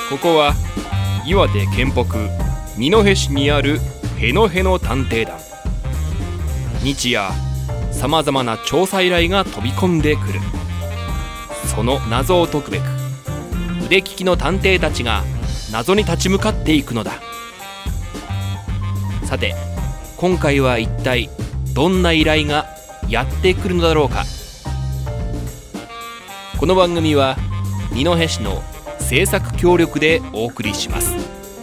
ここは岩手県北二戸市にあるへのへの探偵団。日夜さまざまな調査依頼が飛び込んでくる。その謎を解くべく腕利きの探偵たちが謎に立ち向かっていくのだ。さて今回は一体どんな依頼がやってくるのだろうか。この番組は二戸市の制作協力でお送りします。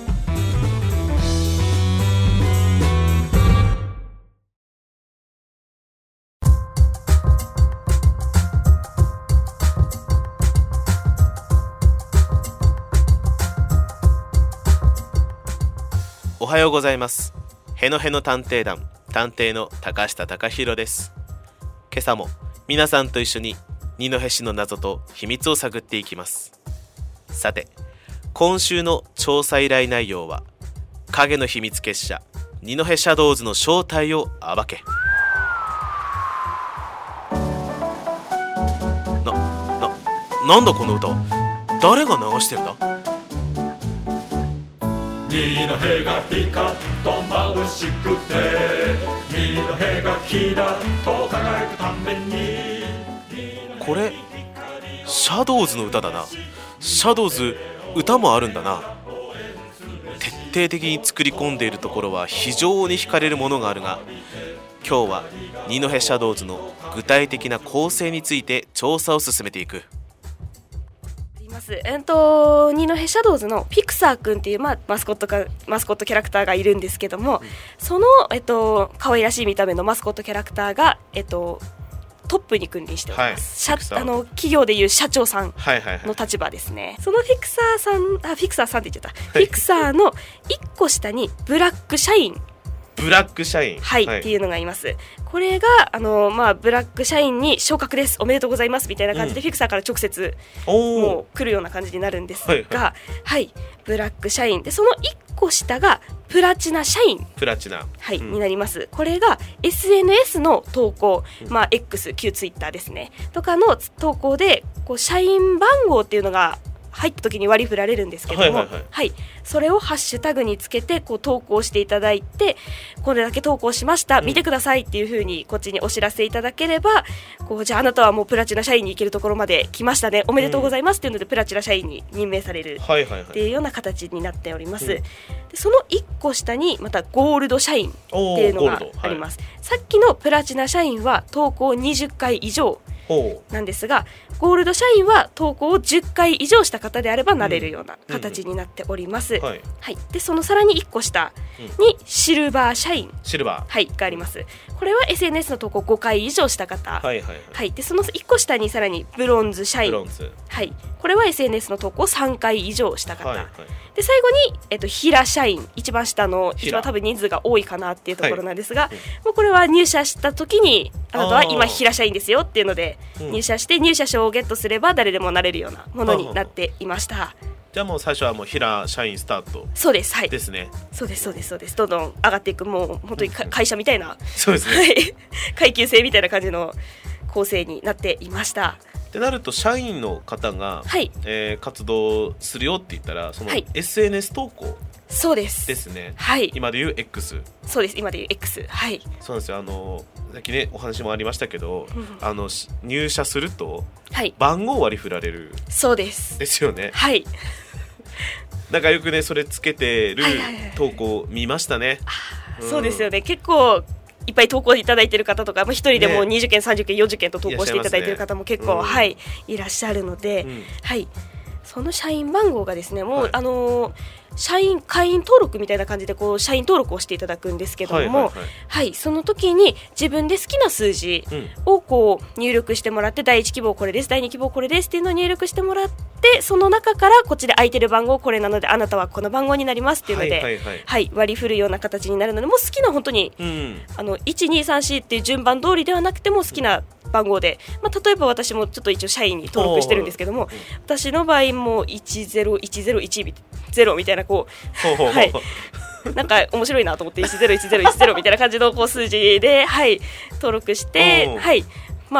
おはようございます。へのへの探偵団探偵の高下隆弘です。今朝も皆さんと一緒に二戸市の謎と秘密を探っていきます。さて今週の調査依頼内容は影の秘密結社二戸シャドウズの正体を暴け。なんだこの歌は。誰が流してるんだ。 二戸がピカッと眩しくて二戸がキラッと輝くために。 これシャドウズの歌だな。シャドウズ歌もあるんだな。徹底的に作り込んでいるところは非常に惹かれるものがあるが、今日は二戸シャドウズの具体的な構成について調査を進めていく。 二戸シャドウズのピクサーくんっていう、マスコットキャラクターがいるんですけども、その、可愛らしい見た目のマスコットキャラクターが、トップに君臨しております、企業でいう社長さんの立場ですね。そのフィクサーさんって言っちゃった、フィクサーの1個下にブラック社員っていうのがいます。これがブラック社員に昇格です、おめでとうございますみたいな感じで、フィクサーから直接もう来るような感じになるんですが、ブラック社員で、その1個下がプラチナ社員になります。これが SNS の投稿、X 旧ツイッターですねとかの投稿で社員番号っていうのが入った時に割り振られるんですけども、それをハッシュタグにつけて投稿していただいて、これだけ投稿しました、見てくださいっていう風にこっちにお知らせいただければ、じゃああなたはもうプラチナ社員に行けるところまで来ましたね、おめでとうございますっていうのでプラチナ社員に任命されるっていうような形になっております。でその1個下にまたゴールド社員っていうのがあります。さっきのプラチナ社員は投稿20回以上なんですが、ゴールド社員は投稿を10回以上した方であればなれるような形になっております。でそのさらに1個下にシルバー社員があります。これは SNS の投稿5回以上した方、でその1個下にさらにブロンズ社員、これは SNS の投稿3回以上した方、で最後に、ヒラ社員、一番下の一番多分人数が多いかなっていうところなんですが、もうこれは入社した時にあなたは今ヒラ社員ですよっていうので入社して、入社証をゲットすれば誰でもなれるようなものになっていました。 じゃあもう最初はもうヒラ社員スタート。 そうです、 ですね。 そうです。どんどん上がっていく、もう本当に会社みたいな、 そうですね、 階級制みたいな感じの構成になっていました。 ってなると社員の方が、活動するよって言ったら、その SNS 投稿そうですね。今でいう X。 そうです、今でいう X。 そうなんですよ。さっきねお話もありましたけど、入社すると番号割り振られる。そうですよね。なんかよくねそれつけてる投稿見ましたね。 そうですよね。結構いっぱい投稿いただいている方とか、一人でも20件30件40件と投稿していただいている方も結構いらっしゃるので、その社員番号がですね、もう会員登録みたいな感じで社員登録をしていただくんですけども、その時に自分で好きな数字を入力してもらって、第1希望これです、第2希望これですっていうのを入力してもらって、その中からこっちで空いてる番号これなのであなたはこの番号になりますっていうので、割り振るような形になるので、もう好きな本当に、1234っていう順番通りではなくても好きな番号で、例えば私もちょっと一応社員に登録してるんですけども、私の場合も10101みたいななんか面白いなと思って101010みたいな感じの数字で、登録して、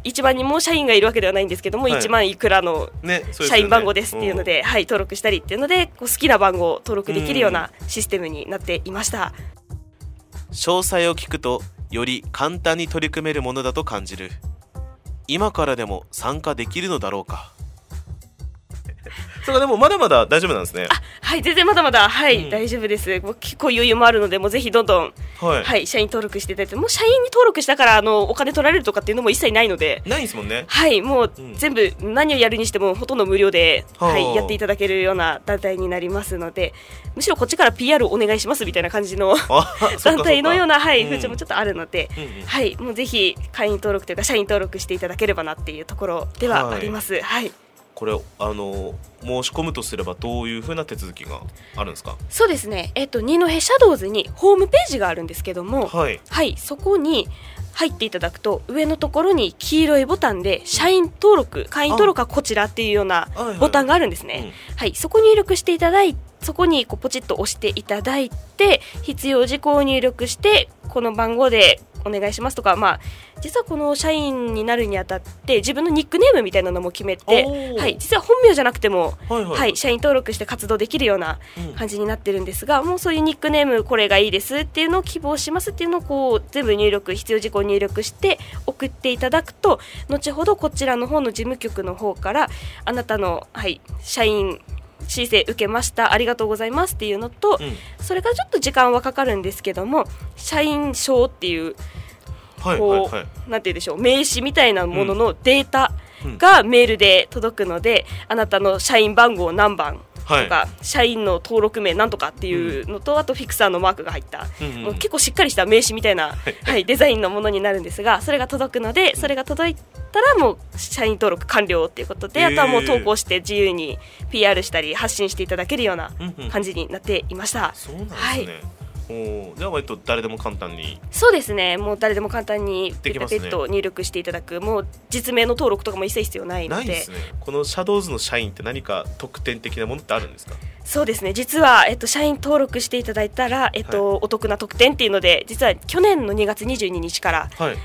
1万人も社員がいるわけではないんですけども、1万いくらの社員番号ですっていうので、登録したりっていうので、好きな番号を登録できるようなシステムになっていました。 詳細を聞くとより簡単に取り組めるものだと感じる。今からでも参加できるのだろうか。それでもまだまだ大丈夫なんですね。 はい、全然まだまだ、大丈夫です。もう結構余裕もあるので、もうぜひどんどん、社員登録していただいて、もう社員に登録したからお金取られるとかっていうのも一切ないので、 ないですもんね。 はい、もう全部何をやるにしてもほとんど無料で、やっていただけるような団体になりますので、むしろこっちから PR お願いしますみたいな感じの団体のような風潮もちょっとあるので、もうぜひ会員登録というか社員登録していただければなっていうところではあります。 これ申し込むとすればどういうふうな手続きがあるんですか？ そうですね、二戸シャドウズにホームページがあるんですけども、そこに入っていただくと上のところに黄色いボタンで社員登録、会員登録はこちらっていうようなボタンがあるんですね。そこに入力していただいて、そこにポチッと押していただいて、必要事項を入力してこの番号でお願いしますとか、実はこの社員になるにあたって自分のニックネームみたいなのも決めて、実は本名じゃなくても、社員登録して活動できるような感じになってるんですが、もうそういうニックネームこれがいいですっていうのを希望しますっていうのを全部入力、必要事項を入力して送っていただくと、後ほどこちらの方の事務局の方からあなたの、社員申請受けました、ありがとうございますっていうのと、それからちょっと時間はかかるんですけども、社員証っていうなんて言うんでしょう、名刺みたいなもののデータがメールで届くので、あなたの社員番号何番とか、社員の登録名なんとかっていうのと、あとフィクサーのマークが入った、もう結構しっかりした名刺みたいな、デザインのものになるんですが、それが届くので、それが届いたらもう社員登録完了っていうことで、あとはもう投稿して自由に PR したり発信していただけるような感じになっていました。 そうなんですね。じゃあ割と誰でも簡単に。 そうですね、もう誰でも簡単にペット入力していただく、もう実名の登録とかも一切必要ないので。 ないですね。このシャドウズの社員って何か特典的なものってあるんですか？ そうですね、実は、社員登録していただいたら、お得な特典っていうので、実は去年の2月22日から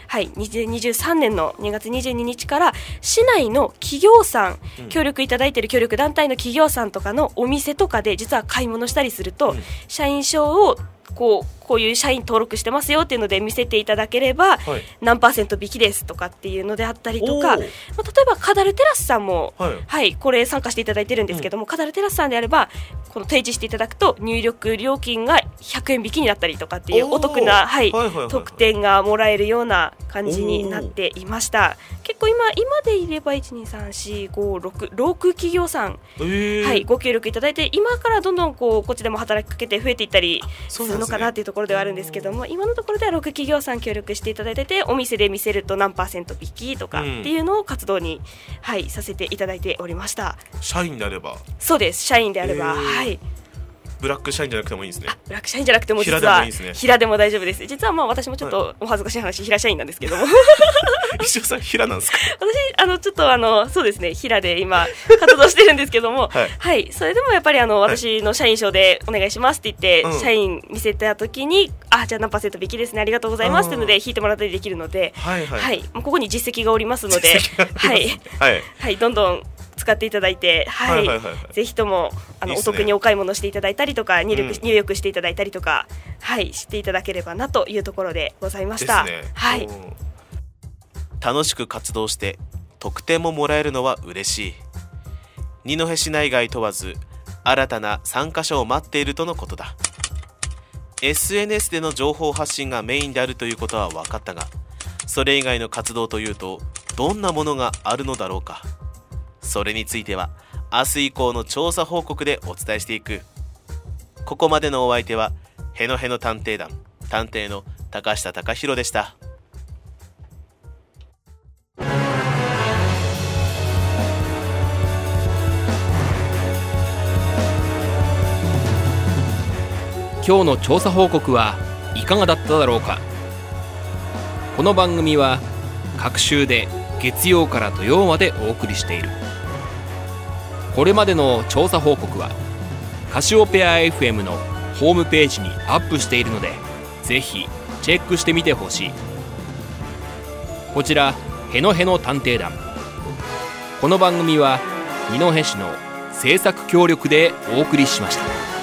、2023年の2月22日から市内の企業さん、協力いただいている協力団体の企業さんとかのお店とかで実は買い物したりすると、社員証をこういう社員登録してますよっていうので見せていただければ、何%引きですとかっていうのであったりとか、例えばカダルテラスさんも、これ参加していただいてるんですけども、カダルテラスさんであればこの提示していただくと入力料金が100円引きになったりとかっていうお得な、特典がもらえるような感じになっていました。結構今でいれば 1,2,3,4,5,6 企業さん、ご協力いただいて、今からどんどんこっちでも働きかけて増えていったりするのかなっていうところではあるんですけども、今のところでは6企業さん協力していただいてて、お店で見せると何%引きとかっていうのを活動に、させていただいておりました。 社員であれば？そうです、社員であれば、 ブラック社員じゃなくてもいいんですね。 ブラック社員じゃなくても実は平でも大丈夫です。実は私もちょっとお恥ずかしい話、平社員なんですけども石尾さん平なんですか？ 私ちょっとそうですね、平で今活動してるんですけども、それでもやっぱり私の社員証でお願いしますって言って、社員見せた時に、じゃあ何%引きですね、ありがとうございますっていうので引いてもらったりできるので、ここに実績がおりますので、どんどん使っていただいて、ぜひともお得にお買い物していただいたりとか、入力していただいたりとか、していただければなというところでございました。 楽しく活動して特典ももらえるのは嬉しい。二戸市内外問わず新たな参加者を待っているとのことだ。 SNS での情報発信がメインであるということは分かったが、それ以外の活動というとどんなものがあるのだろうか。それについては明日以降の調査報告でお伝えしていく。ここまでのお相手はへのへの探偵団探偵の高下隆弘でした。 今日の調査報告はいかがだっただろうか。この番組は各週で月曜から土曜までお送りしている。これまでの調査報告はカシオペア FM のホームページにアップしているので、ぜひチェックしてみてほしい。こちらへのへの探偵団。この番組は二戸市の制作協力でお送りしました。